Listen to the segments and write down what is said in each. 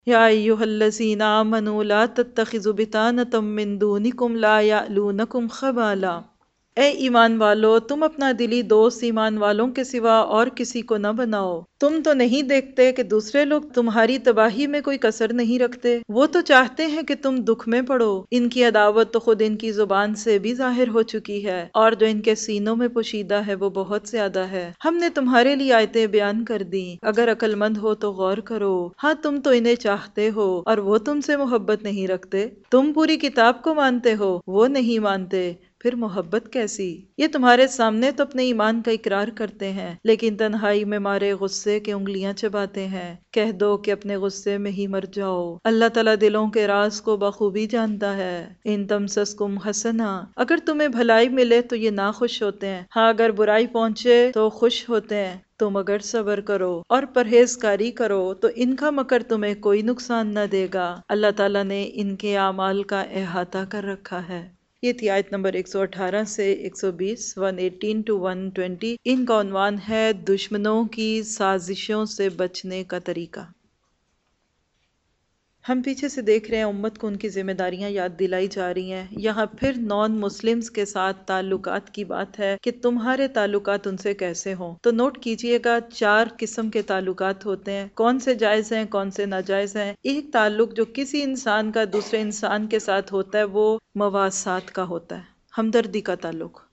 یا ایھا الذین آمنوا لا تتخذوا بطانة من دونکم لا یألونکم خبالا، اے ایمان والو تم اپنا دلی دوست ایمان والوں کے سوا اور کسی کو نہ بناؤ۔ تم تو نہیں دیکھتے کہ دوسرے لوگ تمہاری تباہی میں کوئی کسر نہیں رکھتے، وہ تو چاہتے ہیں کہ تم دکھ میں پڑو۔ ان کی عداوت تو خود ان کی زبان سے بھی ظاہر ہو چکی ہے، اور جو ان کے سینوں میں پوشیدہ ہے وہ بہت زیادہ ہے۔ ہم نے تمہارے لیے آیتیں بیان کر دیں، اگر عقل مند ہو تو غور کرو۔ ہاں تم تو انہیں چاہتے ہو اور وہ تم سے محبت نہیں رکھتے، تم پوری کتاب کو مانتے ہو، وہ نہیں مانتے، پھر محبت کیسی؟ یہ تمہارے سامنے تو اپنے ایمان کا اقرار کرتے ہیں، لیکن تنہائی میں مارے غصے کے انگلیاں چباتے ہیں۔ کہہ دو کہ اپنے غصے میں ہی مر جاؤ، اللہ تعالیٰ دلوں کے راز کو بخوبی جانتا ہے۔ ان تمسسکم حسنہ، اگر تمہیں بھلائی ملے تو یہ ناخوش ہوتے ہیں، ہاں اگر برائی پہنچے تو خوش ہوتے ہیں۔ تم اگر صبر کرو اور پرہیزکاری کرو تو ان کا مکر تمہیں کوئی نقصان نہ دے گا، اللہ تعالیٰ نے ان کے اعمال کا احاطہ کر رکھا ہے۔ یہ تھی آیت نمبر 118 سے 120، 118 to 120۔ ان کا عنوان ہے دشمنوں کی سازشوں سے بچنے کا طریقہ۔ ہم پیچھے سے دیکھ رہے ہیں امت کو ان کی ذمہ داریاں یاد دلائی جا رہی ہیں۔ یہاں پھر نان مسلمز کے ساتھ تعلقات کی بات ہے کہ تمہارے تعلقات ان سے کیسے ہوں۔ تو نوٹ کیجئے گا 4 قسم کے تعلقات ہوتے ہیں، کون سے جائز ہیں کون سے ناجائز ہیں۔ ایک تعلق جو کسی انسان کا دوسرے انسان کے ساتھ ہوتا ہے وہ مواسات کا ہوتا ہے، ہمدردی کا تعلق۔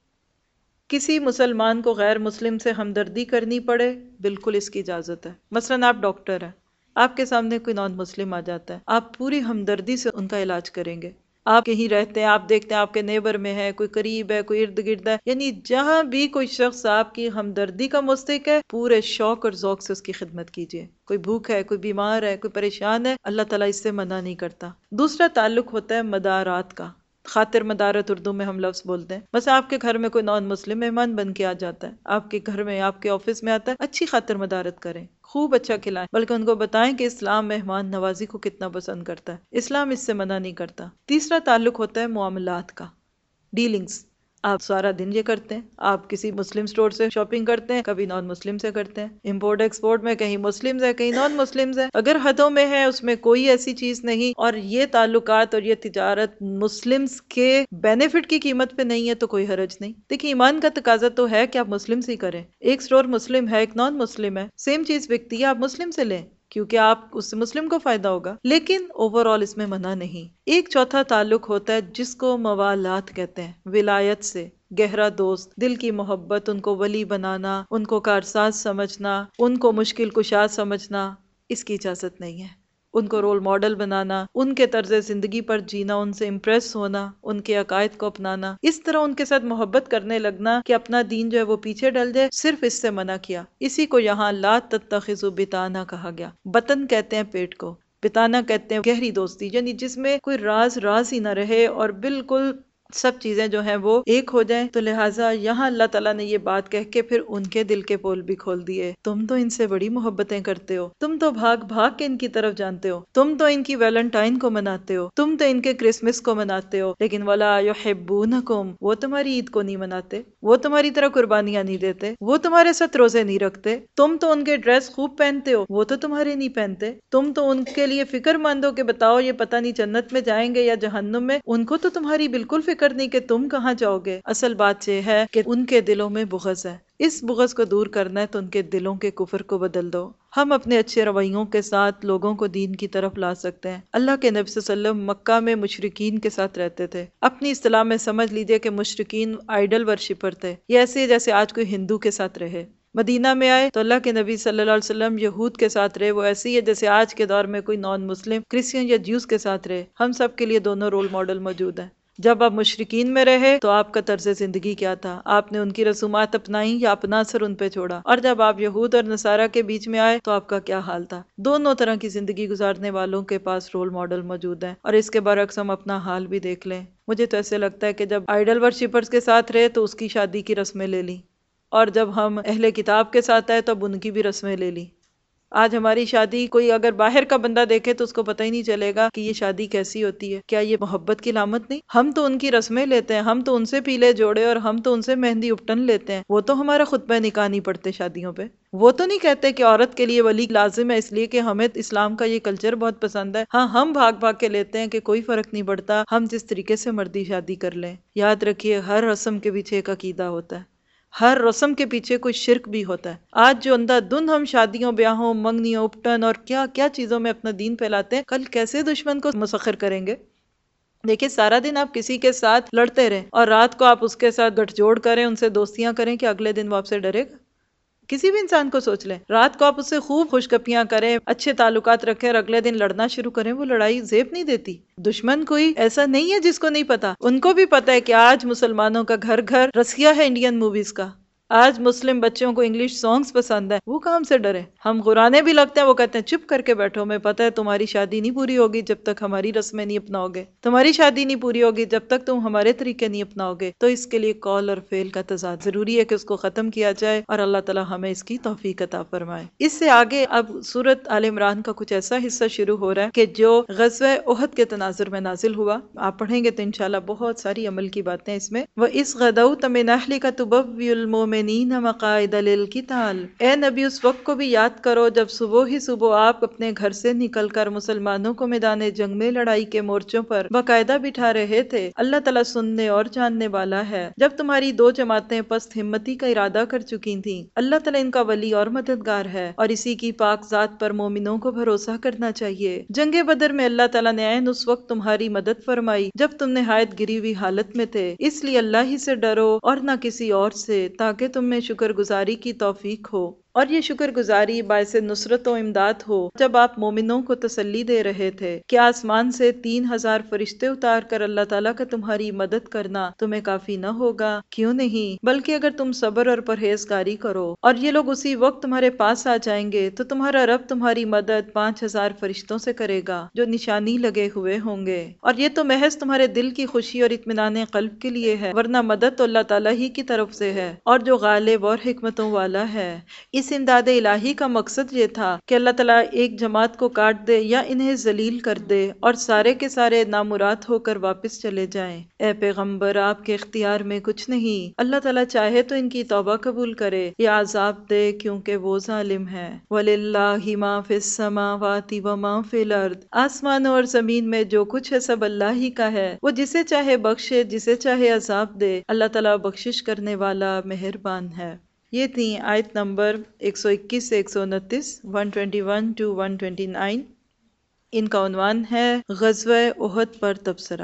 کسی مسلمان کو غیر مسلم سے ہمدردی کرنی پڑے، بالکل اس کی اجازت ہے۔ مثلاً آپ ڈاکٹر ہیں، آپ کے سامنے کوئی نان مسلم آ جاتا ہے، آپ پوری ہمدردی سے ان کا علاج کریں گے۔ آپ کہیں رہتے ہیں، آپ دیکھتے ہیں آپ کے نیبر میں ہے، کوئی قریب ہے، کوئی ارد گرد ہے، یعنی جہاں بھی کوئی شخص آپ کی ہمدردی کا مستحق ہے، پورے شوق اور ذوق سے اس کی خدمت کیجیے۔ کوئی بھوک ہے، کوئی بیمار ہے، کوئی پریشان ہے، اللہ تعالیٰ اس سے منع نہیں کرتا۔ دوسرا تعلق ہوتا ہے مدارات کا، خاطر مدارت اردو میں ہم لفظ بولتے ہیں۔ بس آپ کے گھر میں کوئی نان مسلم مہمان بن کے آ جاتا ہے، آپ کے گھر میں، آپ کے آفس میں آتا ہے، اچھی خاطر مدارت کریں، خوب اچھا کھلائیں، بلکہ ان کو بتائیں کہ اسلام مہمان نوازی کو کتنا پسند کرتا ہے، اسلام اس سے منع نہیں کرتا۔ تیسرا تعلق ہوتا ہے معاملات کا، ڈیلنگز۔ آپ سارا دن یہ کرتے ہیں، آپ کسی مسلم سٹور سے شاپنگ کرتے ہیں، کبھی نان مسلم سے کرتے ہیں، امپورٹ ایکسپورٹ میں کہیں مسلمز ہیں کہیں نان مسلمز ہیں، اگر حدوں میں ہے اس میں کوئی ایسی چیز نہیں، اور یہ تعلقات اور یہ تجارت مسلمز کے بینیفٹ کی قیمت پہ نہیں ہے تو کوئی حرج نہیں۔ دیکھیں ایمان کا تقاضا تو ہے کہ آپ مسلم سے ہی کریں، ایک سٹور مسلم ہے ایک نان مسلم ہے، سیم چیز بکتی ہے، آپ مسلم سے لیں کیونکہ آپ اس سے مسلم کو فائدہ ہوگا، لیکن اوورآل اس میں منع نہیں۔ ایک چوتھا تعلق ہوتا ہے جس کو موالات کہتے ہیں، ولایت سے، گہرا دوست، دل کی محبت، ان کو ولی بنانا، ان کو کارساز سمجھنا، ان کو مشکل کشا سمجھنا، اس کی اجازت نہیں ہے۔ ان کو رول ماڈل بنانا، ان کے طرز زندگی پر جینا، ان سے امپریس ہونا، ان کے عقائد کو اپنانا، اس طرح ان کے ساتھ محبت کرنے لگنا کہ اپنا دین جو ہے وہ پیچھے ڈل جائے، صرف اس سے منع کیا۔ اسی کو یہاں لا تتخذوا بطانہ کہا گیا۔ بطن کہتے ہیں پیٹ کو، بطانہ کہتے ہیں گہری دوستی، یعنی جس میں کوئی راز ہی نہ رہے اور بالکل سب چیزیں جو ہیں وہ ایک ہو جائیں۔ تو لہٰذا یہاں اللہ تعالیٰ نے یہ بات کہہ کے پھر ان کے دل کے پول بھی کھول دیے۔ تم تو ان سے بڑی محبتیں کرتے ہو، تم تو بھاگ بھاگ کے ان کی طرف جانتے ہو، تم تو ان کی ویلنٹائن کو مناتے ہو، تم تو ان کے کرسمس کو مناتے ہو، لیکن ولا یحبونکم، وہ تمہاری عید کو نہیں مناتے، وہ تمہاری طرح قربانیاں نہیں دیتے، وہ تمہارے ساتھ روزے نہیں رکھتے، تم تو ان کے ڈریس خوب پہنتے ہو، وہ تو تمہارے نہیں پہنتے، تم تو ان کے لیے فکر مند ہو کہ بتاؤ یہ پتہ نہیں جنت میں جائیں گے یا جہنم میں، ان کو تو تمہاری بالکل فکر نہیں کہ تم کہاں جاؤ گے۔ اصل بات یہ ہے کہ ان کے دلوں میں بغض ہے، اس بغض کو دور کرنا ہے تو ان کے دلوں کے کفر کو بدل دو۔ ہم اپنے اچھے رویوں کے ساتھ لوگوں کو دین کی طرف لا سکتے ہیں۔ اللہ کے نبی صلی اللہ علیہ وسلم مکہ میں مشرکین کے ساتھ رہتے تھے، اپنی اصطلاح میں سمجھ لیجئے کہ مشرکین آئیڈل ورشپر تھے، یہ ایسے جیسے آج کوئی ہندو کے ساتھ رہے۔ مدینہ میں آئے تو اللہ کے نبی صلی اللہ علیہ وسلم یہود کے ساتھ رہے، وہ ایسی ہے جیسے آج کے دور میں کوئی نان مسلم کرسچن یا جیوز کے ساتھ رہے۔ ہم سب کے لیے دونوں رول ماڈل موجود ہیں۔ جب آپ مشرکین میں رہے تو آپ کا طرز زندگی کیا تھا، آپ نے ان کی رسومات اپنائیں یا اپنا اثر ان پہ چھوڑا، اور جب آپ یہود اور نصارہ کے بیچ میں آئے تو آپ کا کیا حال تھا۔ دونوں طرح کی زندگی گزارنے والوں کے پاس رول ماڈل موجود ہیں، اور اس کے برعکس ہم اپنا حال بھی دیکھ لیں۔ مجھے تو ایسے لگتا ہے کہ جب آئیڈل ورشپرز کے ساتھ رہے تو اس کی شادی کی رسمیں لے لی، اور جب ہم اہل کتاب کے ساتھ آئے تو اب ان کی بھی رسمیں لے لی۔ آج ہماری شادی کوئی اگر باہر کا بندہ دیکھے تو اس کو پتہ ہی نہیں چلے گا کہ یہ شادی کیسی ہوتی ہے. کیا یہ محبت کی علامت نہیں؟ ہم تو ان کی رسمیں لیتے ہیں، ہم تو ان سے پیلے جوڑے اور ہم تو ان سے مہندی اپٹن لیتے ہیں، وہ تو ہمارا خطبہ نکاح نہیں پڑھتے شادیوں پہ. وہ تو نہیں کہتے کہ عورت کے لیے ولی لازم ہے، اس لیے کہ ہمیں اسلام کا یہ کلچر بہت پسند ہے. ہاں، ہم بھاگ بھاگ کے لیتے ہیں کہ کوئی فرق نہیں پڑتا، ہم جس طریقے سے مردی شادی کر لیں. یاد رکھیے، ہر رسم کے پیچھے ایک عقیدہ ہوتا ہے، ہر رسم کے پیچھے کوئی شرک بھی ہوتا ہے. آج جو اندھا دھند ہم شادیوں، بیاہوں، منگنیوں، اپٹن اور کیا کیا چیزوں میں اپنا دین پھیلاتے ہیں، کل کیسے دشمن کو مسخر کریں گے؟ دیکھیں، سارا دن آپ کسی کے ساتھ لڑتے رہیں اور رات کو آپ اس کے ساتھ گٹھ جوڑ کریں، ان سے دوستیاں کریں، کہ اگلے دن وہ آپ سے ڈرے گا؟ کسی بھی انسان کو سوچ لیں، رات کو آپ اس سے خوب خوشگپیاں کریں، اچھے تعلقات رکھیں، اور اگلے دن لڑنا شروع کریں، وہ لڑائی زیب نہیں دیتی. دشمن کوئی ایسا نہیں ہے جس کو نہیں پتا، ان کو بھی پتا ہے کہ آج مسلمانوں کا گھر گھر رسیا ہے انڈین موویز کا. آج مسلم بچوں کو انگلش سانگز پسند ہیں، وہ کام سے ڈرے؟ ہم قرانے بھی لگتے ہیں، وہ کہتے ہیں چپ کر کے بیٹھو، میں پتہ ہے تمہاری شادی نہیں پوری ہوگی جب تک ہماری رسمیں نہیں اپناؤ گے، تمہاری شادی نہیں پوری ہوگی جب تک تم ہمارے طریقے نہیں اپناؤ گے. تو اس کے لیے قول اور فعل کا تضاد ضروری ہے کہ اس کو ختم کیا جائے، اور اللہ تعالی ہمیں اس کی توفیق عطا فرمائے. اس سے آگے اب سورت آل عمران کا کچھ ایسا حصہ شروع ہو رہا ہے کہ جو غزوہ احد کے تناظر میں نازل ہوا. آپ پڑھیں گے تو انشاءاللہ بہت ساری عمل کی باتیں اس میں. وَإِذْ غَدَوْتَ مِنْ أَهْلِكَ تُبَوِّئُ الْمُؤْمِنِينَ مَقَاعِدَ لِلْقِتَالِ. اے نبی، اس وقت کو بھی یاد کرو جب صبح ہی صبح آپ اپنے گھر سے نکل کر مسلمانوں کو میدان جنگ میں لڑائی کے مورچوں پر باقاعدہ بٹھا رہے تھے. اللہ تعالیٰ سننے اور جاننے والا ہے. جب تمہاری دو جماعتیں پست ہمتی کا ارادہ کر چکی تھیں، اللہ تعالیٰ ان کا ولی اور مددگار ہے، اور اسی کی پاک ذات پر مومنوں کو بھروسہ کرنا چاہیے. جنگ بدر میں اللہ تعالیٰ نے عین اس وقت تمہاری مدد فرمائی جب تم نہایت گری ہوئی حالت میں تھے، اس لیے اللہ ہی سے ڈرو اور نہ کسی اور سے، تاکہ تم میں شکر گزاری کی توفیق ہو. اور یہ شکر گزاری باعث نصرت و امداد ہو جب آپ مومنوں کو تسلی دے رہے تھے کہ آسمان سے 3,000 فرشتے اتار کر اللہ تعالیٰ کا تمہاری مدد کرنا تمہیں کافی نہ ہوگا. کیوں نہیں، بلکہ اگر تم صبر اور پرہیزگاری کرو اور یہ لوگ اسی وقت تمہارے پاس آ جائیں گے تو تمہارا رب تمہاری مدد 5,000 فرشتوں سے کرے گا جو نشانی لگے ہوئے ہوں گے. اور یہ تو محض تمہارے دل کی خوشی اور اطمینان قلب کے لیے ہے، ورنہ مدد تو اللہ تعالیٰ ہی کی طرف سے ہے، اور جو غالب اور حکمتوں والا ہے. اس امداد الہی کا مقصد یہ تھا کہ اللہ تعالیٰ ایک جماعت کو کاٹ دے یا انہیں ذلیل کر دے اور سارے کے سارے نامراد ہو کر واپس چلے جائیں. اے پیغمبر، آپ کے اختیار میں کچھ نہیں، اللہ تعالیٰ چاہے تو ان کی توبہ قبول کرے یا عذاب دے، کیونکہ وہ ظالم ہے. وَلِلَّهِ مَا فِي السَّمَاوَاتِ وَمَا فِي الْأَرْضِ. آسمانوں اور زمین میں جو کچھ ہے سب اللہ ہی کا ہے، وہ جسے چاہے بخشے، جسے چاہے عذاب دے. اللہ تعالیٰ بخشش کرنے والا مہربان ہے. یہ تھیں آیت نمبر 121 سے 129، 121 to 129. ان کا عنوان ہے غزوہ احد پر تبصرہ.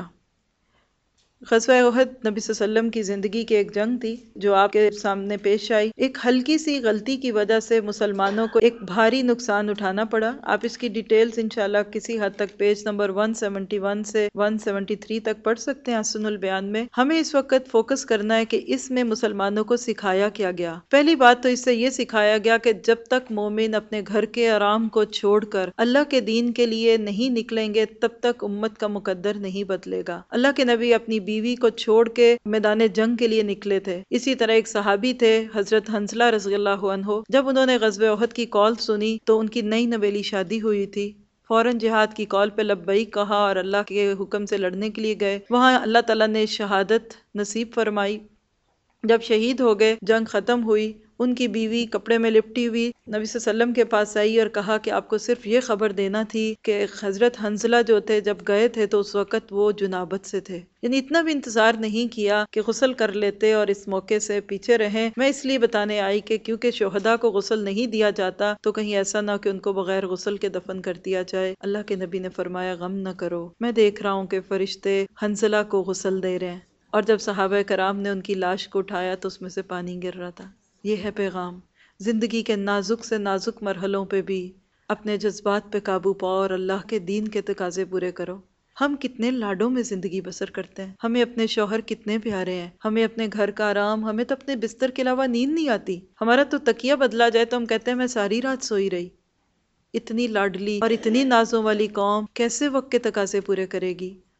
غزوہ احد نبی صلی اللہ علیہ وسلم کی زندگی کی ایک جنگ تھی جو آپ کے سامنے پیش آئی. ایک ہلکی سی غلطی کی وجہ سے مسلمانوں کو ایک بھاری نقصان اٹھانا پڑا. آپ اس کی ڈیٹیلز انشاءاللہ کسی حد تک پیج نمبر 171 سے 173 تک پڑھ سکتے ہیں احسن البیان میں. ہمیں اس وقت فوکس کرنا ہے کہ اس میں مسلمانوں کو سکھایا کیا گیا. پہلی بات تو اس سے یہ سکھایا گیا کہ جب تک مومن اپنے گھر کے آرام کو چھوڑ کر اللہ کے دین کے لیے نہیں نکلیں گے تب تک امت کا مقدر نہیں بدلے گا. اللہ کے نبی اپنی بیوی کو چھوڑ کے میدان جنگ کے لیے نکلے تھے. اسی طرح ایک صحابی تھے حضرت حنظلہ رضی اللہ عنہ، جب انہوں نے غزوہ احد کی کال سنی تو ان کی نئی نویلی شادی ہوئی تھی. فوراً جہاد کی کال پہ لبیک کہا اور اللہ کے حکم سے لڑنے کے لیے گئے. وہاں اللہ تعالیٰ نے شہادت نصیب فرمائی. جب شہید ہو گئے، جنگ ختم ہوئی، ان کی بیوی کپڑے میں لپٹی ہوئی نبی صلی اللہ علیہ وسلم کے پاس آئی اور کہا کہ آپ کو صرف یہ خبر دینا تھی کہ حضرت حنظلہ جو تھے جب گئے تھے تو اس وقت وہ جنابت سے تھے. یعنی اتنا بھی انتظار نہیں کیا کہ غسل کر لیتے اور اس موقع سے پیچھے رہیں. میں اس لیے بتانے آئی کہ کیونکہ شہداء کو غسل نہیں دیا جاتا تو کہیں ایسا نہ کہ ان کو بغیر غسل کے دفن کر دیا جائے. اللہ کے نبی نے فرمایا غم نہ کرو، میں دیکھ رہا ہوں کہ فرشتے حنظلہ کو غسل دے رہے ہیں. اور جب صحابہ کرام نے ان کی لاش کو اٹھایا تو اس میں سے پانی گر رہا تھا. یہ ہے پیغام. زندگی کے نازک سے نازک مرحلوں پہ بھی اپنے جذبات پہ قابو پاؤ اور اللہ کے دین کے تقاضے پورے کرو. ہم کتنے لاڈوں میں زندگی بسر کرتے ہیں، ہمیں اپنے شوہر کتنے پیارے ہیں، ہمیں اپنے گھر کا آرام، ہمیں تو اپنے بستر کے علاوہ نیند نہیں آتی. ہمارا تو تکیہ بدلا جائے تو ہم کہتے ہیں میں ساری رات سوئی رہی. اتنی لاڈلی اور اتنی نازوں والی قوم کیسے وقت کے تقاضے پورے کرے گی؟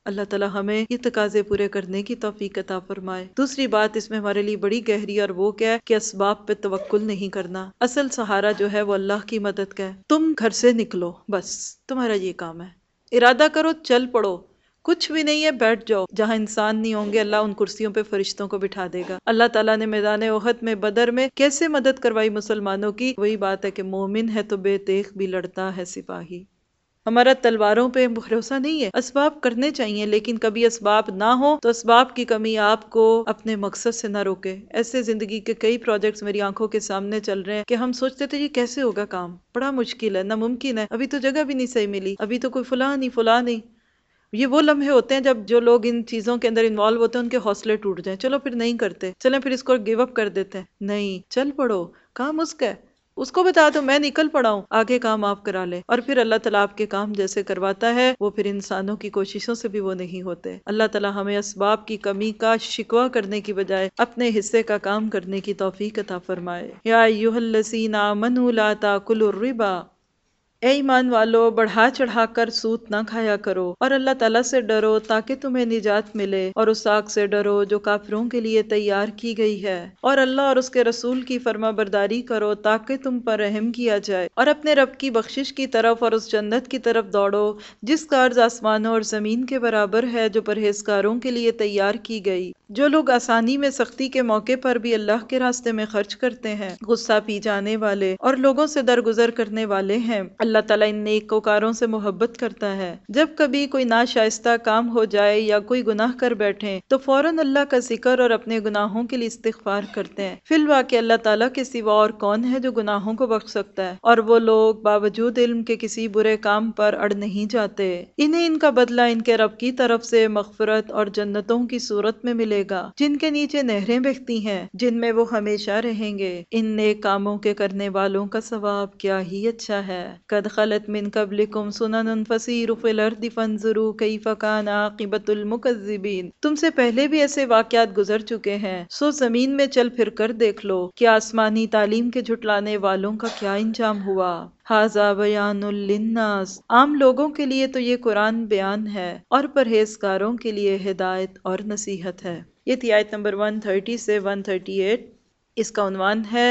اللہ تعالیٰ ہمیں یہ تقاضے پورے کرنے کی توفیق عطا فرمائے۔ دوسری بات اس میں ہمارے لیے بڑی گہری اور وہ کیا ہے کہ اسباب پہ توکل نہیں کرنا۔ اصل سہارا جو ہے وہ اللہ کی مدد کا ہے۔ تم گھر سے نکلو، بس تمہارا یہ کام ہے، ارادہ کرو، چل پڑو، کچھ بھی نہیں ہے بیٹھ جاؤ، جہاں انسان نہیں ہوں گے اللہ ان کرسیوں پہ فرشتوں کو بٹھا دے گا۔ اللہ تعالیٰ نے میدان احد میں، بدر میں کیسے مدد کروائی مسلمانوں کی، وہی بات ہے کہ مومن ہے تو بے تیغ بھی لڑتا ہے سپاہی۔ ہمارا تلواروں پہ بھروسہ نہیں ہے، اسباب کرنے چاہیے، لیکن کبھی اسباب نہ ہو تو اسباب کی کمی آپ کو اپنے مقصد سے نہ روکے۔ ایسے زندگی کے کئی پروجیکٹس میری آنکھوں کے سامنے چل رہے ہیں کہ ہم سوچتے تھے یہ کیسے ہوگا کام، بڑا مشکل ہے، ناممکن ہے، ابھی تو جگہ بھی نہیں صحیح ملی، ابھی تو کوئی فلاں نہیں۔ یہ وہ لمحے ہوتے ہیں جب جو لوگ ان چیزوں کے اندر انوالو ہوتے ہیں ان کے حوصلے ٹوٹ جائیں، چلو پھر نہیں کرتے، چلیں پھر اس کو گیو اپ کر دیتے ہیں۔ نہیں، چل پڑو، کام اس کا ہے، اس کو بتا دو میں نکل پڑا ہوں، آگے کام آپ کرا لے، اور پھر اللہ تعالیٰ آپ کے کام جیسے کرواتا ہے وہ پھر انسانوں کی کوششوں سے بھی وہ نہیں ہوتے۔ اللہ تعالیٰ ہمیں اسباب کی کمی کا شکوہ کرنے کی بجائے اپنے حصے کا کام کرنے کی توفیق عطا فرمائے۔ یا ایھا الذین آمنوا لا تاکلوا الربا، اے ایمان والو بڑھا چڑھا کر سود نہ کھایا کرو، اور اللہ تعالیٰ سے ڈرو تاکہ تمہیں نجات ملے، اور اس آگ سے ڈرو جو کافروں کے لیے تیار کی گئی ہے، اور اللہ اور اس کے رسول کی فرما برداری کرو تاکہ تم پر رحم کیا جائے، اور اپنے رب کی بخشش کی طرف اور اس جنت کی طرف دوڑو جس کا عرض آسمانوں اور زمین کے برابر ہے، جو پرہیزگاروں کے لیے تیار کی گئی۔ جو لوگ آسانی میں سختی کے موقع پر بھی اللہ کے راستے میں خرچ کرتے ہیں، غصہ پی جانے والے اور لوگوں سے درگزر کرنے والے ہیں، اللہ تعالیٰ ان نیکوکاروں سے محبت کرتا ہے۔ جب کبھی کوئی ناشائستہ کام ہو جائے یا کوئی گناہ کر بیٹھیں تو فوراً اللہ کا ذکر اور اپنے گناہوں کے لیے استغفار کرتے ہیں۔ فی الواقع اللہ تعالیٰ کے سوا اور کون ہے جو گناہوں کو بخش سکتا ہے، اور وہ لوگ باوجود علم کے کسی برے کام پر اڑ نہیں جاتے۔ انہیں ان کا بدلہ ان کے رب کی طرف سے مغفرت اور جنتوں کی صورت میں ملے گا جن کے نیچے نہریں بہتی ہیں، جن میں وہ ہمیشہ رہیں گے۔ ان نیک کاموں کے کرنے والوں کا ثواب کیا ہی اچھا ہے۔ قد خلت من قبلکم سنن فسیروا فی الارض فانظروا کیف کان عاقبۃ المکذبین، تم سے پہلے بھی ایسے واقعات گزر چکے ہیں، سو زمین میں چل پھر کر دیکھ لو کہ آسمانی تعلیم کے جھٹلانے والوں کا کیا انجام ہوا۔ ھذا بیان للناس، عام لوگوں کے لیے تو یہ قرآن بیان ہے، اور پرہیزگاروں کے لیے ہدایت اور نصیحت ہے۔ یہ تھی آیت نمبر 130 سے 138۔ اس کا عنوان ہے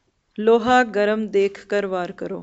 لوہا گرم دیکھ کر وار کرو۔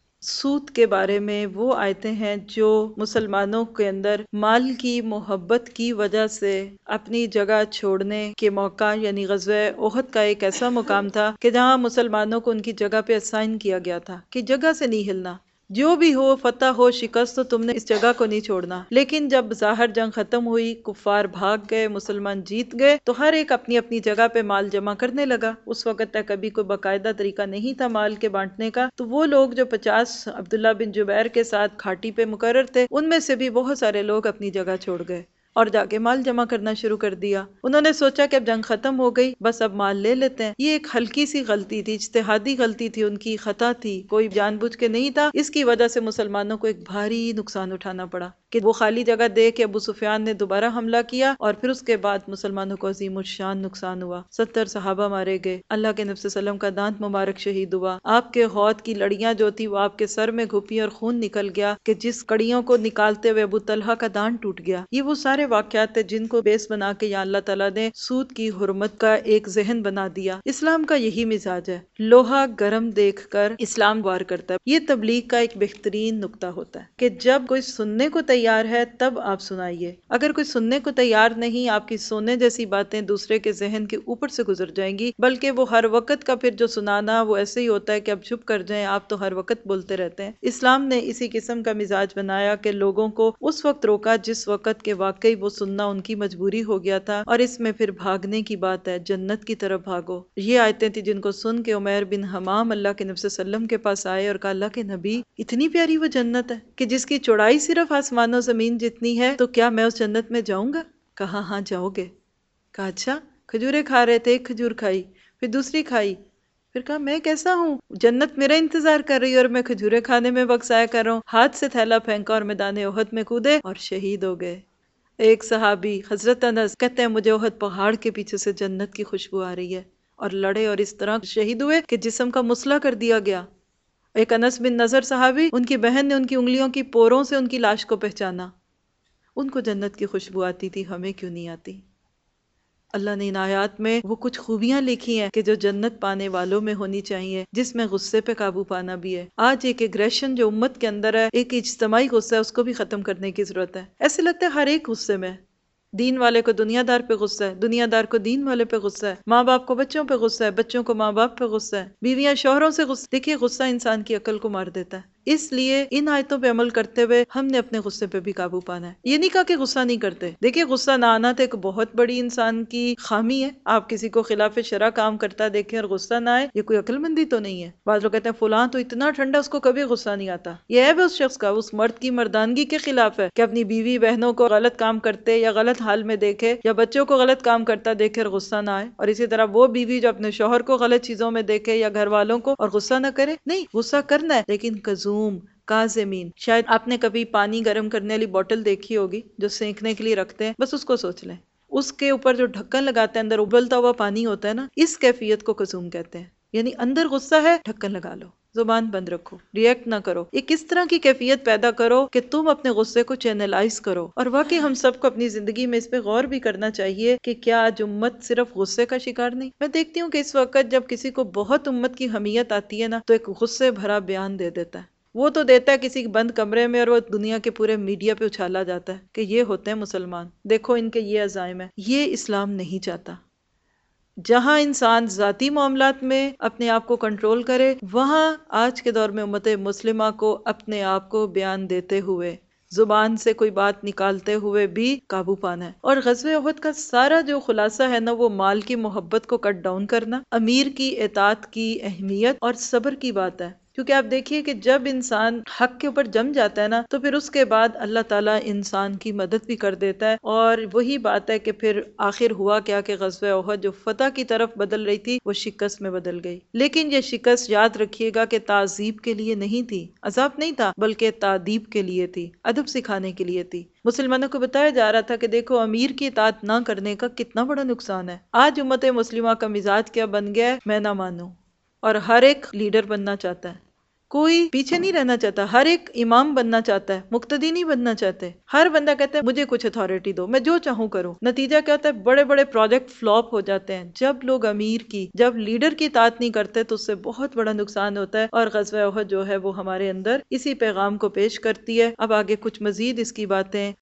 سود کے بارے میں وہ آیتیں ہیں جو مسلمانوں کے اندر مال کی محبت کی وجہ سے اپنی جگہ چھوڑنے کے موقع، یعنی غزوہ احد کا ایک ایسا مقام تھا کہ جہاں مسلمانوں کو ان کی جگہ پہ اسائن کیا گیا تھا کہ جگہ سے نہیں ہلنا، جو بھی ہو، فتح ہو شکست، تو تم نے اس جگہ کو نہیں چھوڑنا۔ لیکن جب ظاہر جنگ ختم ہوئی، کفار بھاگ گئے، مسلمان جیت گئے، تو ہر ایک اپنی اپنی جگہ پہ مال جمع کرنے لگا۔ اس وقت تک کبھی کوئی باقاعدہ طریقہ نہیں تھا مال کے بانٹنے کا، تو وہ لوگ جو 50 عبداللہ بن جبیر کے ساتھ کھاٹی پہ مقرر تھے، ان میں سے بھی بہت سارے لوگ اپنی جگہ چھوڑ گئے اور جا کے مال جمع کرنا شروع کر دیا۔ انہوں نے سوچا کہ اب جنگ ختم ہو گئی، بس اب مال لے لیتے ہیں۔ یہ ایک ہلکی سی غلطی تھی، اجتہادی غلطی تھی، ان کی خطا تھی، کوئی جان بوجھ کے نہیں تھا۔ اس کی وجہ سے مسلمانوں کو ایک بھاری نقصان اٹھانا پڑا کہ وہ خالی جگہ دے کے ابو سفیان نے دوبارہ حملہ کیا، اور پھر اس کے بعد مسلمانوں کو عظیم الشان نقصان ہوا۔ 70 صحابہ مارے گئے، اللہ کے نبی صلی اللہ علیہ وسلم کا دانت مبارک شہید ہوا، آپ کے ہاتھ کی لڑیاں جو تھی وہ آپ کے سر میں گھپی اور خون نکل گیا کہ جس کڑیوں کو نکالتے ہوئے ابو طلحہ کا دانت ٹوٹ گیا۔ یہ وہ سارے واقعات ہیں جن کو بیس بنا کے یا اللہ تعالیٰ نے سود کی حرمت کا ایک ذہن بنا دیا۔ اسلام کا یہی مزاج ہے، لوہا گرم دیکھ کر اسلام وار کرتا ہے۔ یہ تبلیغ کا ایک بہترین نقطہ ہوتا ہے کہ جب کوئی سننے کو تیار ہے تب آپ سنائیے، اگر کوئی سننے کو تیار نہیں، آپ کی سونے جیسی باتیں دوسرے کے ذہن کے اوپر سے گزر جائیں گی، بلکہ وہ ہر وقت کا پھر جو سنانا وہ ایسے ہی ہوتا ہے کہ اب چپ کر جائیں، آپ تو ہر وقت بولتے رہتے ہیں۔ اسلام نے اسی قسم کا مزاج بنایا کہ لوگوں کو اس وقت روکا جس وقت کے واقعی وہ سننا ان کی مجبوری ہو گیا تھا، اور اس میں پھر بھاگنے کی بات ہے، جنت کی طرف بھاگو۔ یہ آیتیں تھی جن کو سن کے عمیر بن حمام اللہ کے نبی صلی اللہ علیہ وسلم کے پاس آئے اور کہا اللہ کے نبی، اتنی پیاری وہ جنت ہے کہ جس کی چوڑائی صرف آسمان و زمین جتنی ہے، تو کیا میں اس جنت میں جاؤں گا؟ کہا ہاں جاؤ گے۔ کہا اچھا، کھجوریں کھا رہے تھے، ایک کھجور کھائی، پھر دوسری کھائی، پھر کہا میں کیسا ہوں، جنت میرا انتظار کر رہی ہے اور میں کھجوریں کھانے میں وقت ضائع کر رہا ہوں۔ ہاتھ سے تھیلا پھینکا اور میدان احد میں کودے اور شہید ہو گئے۔ ایک صحابی حضرت انس کہتے ہیں مجھے احد پہاڑ کے پیچھے سے جنت کی خوشبو آ رہی ہے، اور لڑے اور اس طرح شہید ہوئے کہ جسم کا مسلح کر دیا گیا۔ ایک انس بن نضر صحابی، ان کی بہن نے ان کی انگلیوں کی پوروں سے ان کی لاش کو پہچانا، ان کو جنت کی خوشبو آتی تھی، ہمیں کیوں نہیں آتی؟ اللہ نے ان آیات میں وہ کچھ خوبیاں لکھی ہیں کہ جو جنت پانے والوں میں ہونی چاہیے، جس میں غصے پہ قابو پانا بھی ہے۔ آج ایک ایگریشن جو امت کے اندر ہے، ایک اجتماعی غصہ ہے، اس کو بھی ختم کرنے کی ضرورت ہے۔ ایسے لگتا ہے ہر ایک غصے میں، دین والے کو دنیا دار پہ غصہ ہے، دنیا دار کو دین والے پہ غصہ ہے، ماں باپ کو بچوں پہ غصہ ہے، بچوں کو ماں باپ پہ غصہ ہے، بیویاں شوہروں سے غصہ۔ دیکھیے غصہ انسان کی عقل کو مار دیتا ہے۔ اس لیے ان آیتوں پہ عمل کرتے ہوئے ہم نے اپنے غصے پہ بھی قابو پانا ہے۔ یہ نہیں کہا کہ غصہ نہیں کرتے، دیکھیے غصہ نہ آنا تو ایک بہت بڑی انسان کی خامی ہے۔ آپ کسی کو خلاف شرع کام کرتا دیکھیں اور غصہ نہ آئے، یہ کوئی عقل مندی تو نہیں ہے۔ بعض لوگ کہتے ہیں فلاں تو اتنا ٹھنڈا، اس کو کبھی غصہ نہیں آتا۔ یہ ہے اس شخص کا، اس مرد کی مردانگی کے خلاف ہے کہ اپنی بیوی بہنوں کو غلط کام کرتے یا غلط حال میں دیکھے یا بچوں کو غلط کام کرتا دیکھے اور غصہ نہ آئے، اور اسی طرح وہ بیوی جو اپنے شوہر کو غلط چیزوں میں دیکھے یا گھر والوں کو اور غصہ نہ کرے۔ نہیں، غصہ کرنا ہے، لیکن کظوم کاظمین۔ شاید آپ نے کبھی پانی گرم کرنے والی بوتل دیکھی ہوگی جو سینکنے کے لیے رکھتے ہیں، بس اس کو سوچ لیں، اس کے اوپر جو ڈھکن لگاتے ہیں اندر ابلتا ہوا پانی ہوتا ہے نا، اس کیفیت کو کظوم کہتے ہیں۔ یعنی اندر غصہ ہے، ڈھکن لگا لو، زبان بند رکھو، ریئیکٹ نہ کرو۔ ایک اس طرح کی کیفیت پیدا کرو کہ تم اپنے غصے کو چینلائز کرو۔ اور واقعی ہم سب کو اپنی زندگی میں اس پہ غور بھی کرنا چاہیے کہ کیا آج امت صرف غصے کا شکار نہیں؟ میں دیکھتی ہوں کہ اس وقت جب کسی کو بہت امت کی حمیت آتی ہے نا، تو ایک غصے بھرا بیان دے دیتا ہے۔ وہ تو دیتا ہے کسی بند کمرے میں، اور وہ دنیا کے پورے میڈیا پہ اچھالا جاتا ہے کہ یہ ہوتے ہیں مسلمان، دیکھو ان کے یہ عزائم ہیں۔ یہ اسلام نہیں چاہتا۔ جہاں انسان ذاتی معاملات میں اپنے آپ کو کنٹرول کرے، وہاں آج کے دور میں امت مسلمہ کو اپنے آپ کو بیان دیتے ہوئے، زبان سے کوئی بات نکالتے ہوئے بھی قابو پانا ہے۔ اور غزوہ احد کا سارا جو خلاصہ ہے نا، وہ مال کی محبت کو کٹ ڈاؤن کرنا، امیر کی اطاعت کی اہمیت اور صبر کی بات ہے۔ کیونکہ آپ دیکھیے کہ جب انسان حق کے اوپر جم جاتا ہے نا، تو پھر اس کے بعد اللہ تعالیٰ انسان کی مدد بھی کر دیتا ہے۔ اور وہی بات ہے کہ پھر آخر ہوا کیا کہ غزوہ احد جو فتح کی طرف بدل رہی تھی، وہ شکست میں بدل گئی۔ لیکن یہ شکست یاد رکھیے گا کہ تعذیب کے لیے نہیں تھی، عذاب نہیں تھا، بلکہ تادیب کے لیے تھی، ادب سکھانے کے لیے تھی۔ مسلمانوں کو بتایا جا رہا تھا کہ دیکھو امیر کی اطاعت نہ کرنے کا کتنا بڑا نقصان ہے۔ آج امت مسلمہ کا مزاج کیا بن گیا ہے؟ میں نہ مانوں، اور ہر ایک لیڈر بننا چاہتا ہے، کوئی پیچھے نہیں رہنا چاہتا، ہر ایک امام بننا چاہتا ہے، مقتدی نہیں بننا چاہتے۔ ہر بندہ کہتا ہے مجھے کچھ اتھارٹی دو، میں جو چاہوں کروں۔ نتیجہ کیا ہوتا ہے؟ بڑے بڑے پروجیکٹ فلاپ ہو جاتے ہیں۔ جب لوگ امیر کی، جب لیڈر کی اطاعت نہیں کرتے تو اس سے بہت بڑا نقصان ہوتا ہے۔ اور غزوہ احد جو ہے وہ ہمارے اندر اسی پیغام کو پیش کرتی ہے۔ اب آگے کچھ مزید اس کی باتیں